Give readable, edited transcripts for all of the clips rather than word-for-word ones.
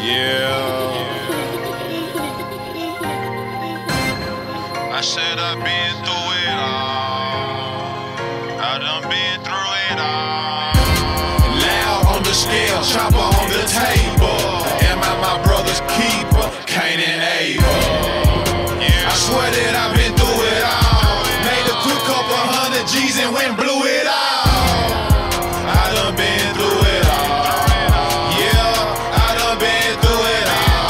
Yeah. I said I've been through it all. I done been through it all. Loud on the scale, chopper on the table. Am I my brother's keeper? Cain and Abel. Yeah. I swear that I've been through it all. Made a quick couple hundred G's and went blew it all. I done been through it all. Yeah, I done been through it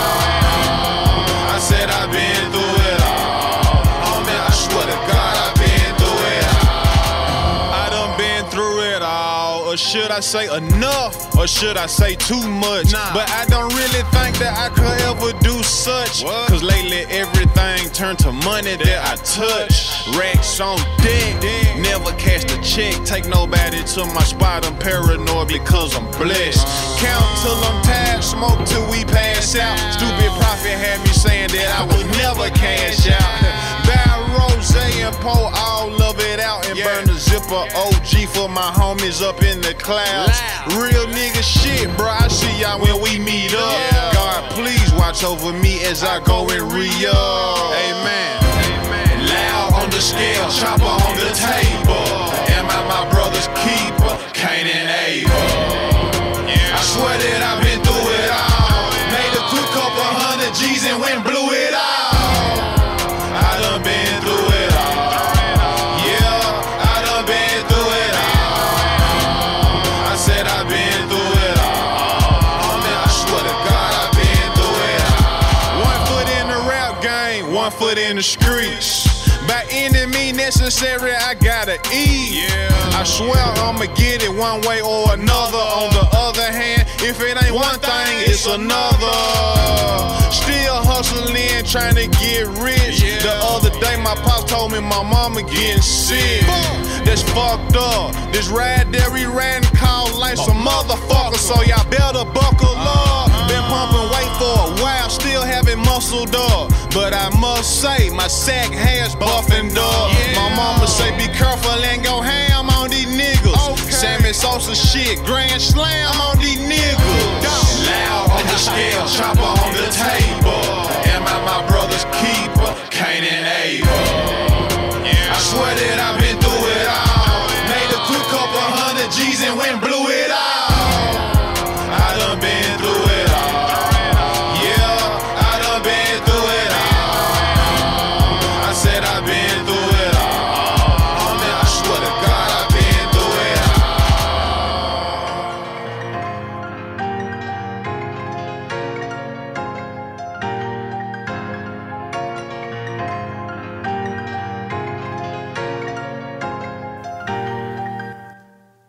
all. I said I've been through it all. Oh man, I swear to God I've been through it all. I done been through it all. Or should I say enough? Or should I say too much? But I don't really think that I could ever do such. Cause lately everything turned to money that I touch. Racks on deck, never cash the check. Take nobody to my spot, I'm paranoid because I'm blessed. Count till I'm tired, smoke till we pass out. Stupid prophet had me saying that I would never cash out. Buy rose and pour all of it out and burn the zipper. OG for my homies up in the clouds. Real nigga shit, bro, I see y'all when we meet up. God, please watch over me as I go and re-up. Amen. Loud on the scale, chopper on the table. Am I my brother's keeper? Cain and Abel. I swear that I've been through it all. Made a quick couple hundred G's and went blew it all. I done been through it all. Yeah, I done been through it all. I said I've been through it all. Oh man, I swear to God I've been through it all. 1 foot in the rap game, 1 foot in the streets. By any means necessary, I gotta eat. I swear I'ma get it one way or another. On the other hand, if it ain't one thing, it's another. Still hustling, trying to get rich. The other day, my pops told me my mama getting sick. That's fucked up. This ride that we riding called like some motherfucker. So y'all better buckle up. Been pumping weight for a while, still haven't muscled up. But I must say, my sack has buffing up. My mama say, be careful and go ham on these niggas. Sammy Sosa shit, grand slam on these niggas. Loud on the scale, chopper on the table. Am I my brother's keeper? Cain and Abel.